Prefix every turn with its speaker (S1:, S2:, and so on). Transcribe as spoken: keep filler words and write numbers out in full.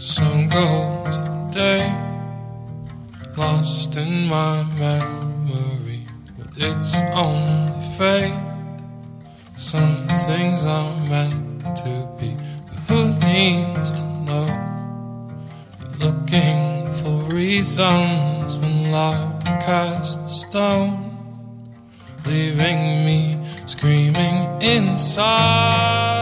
S1: So goes the day, lost in my memory, but it's only fate. Some things are meant to be, but who needs to know? You're looking for reasons when love cast a stone, leaving me screaming inside.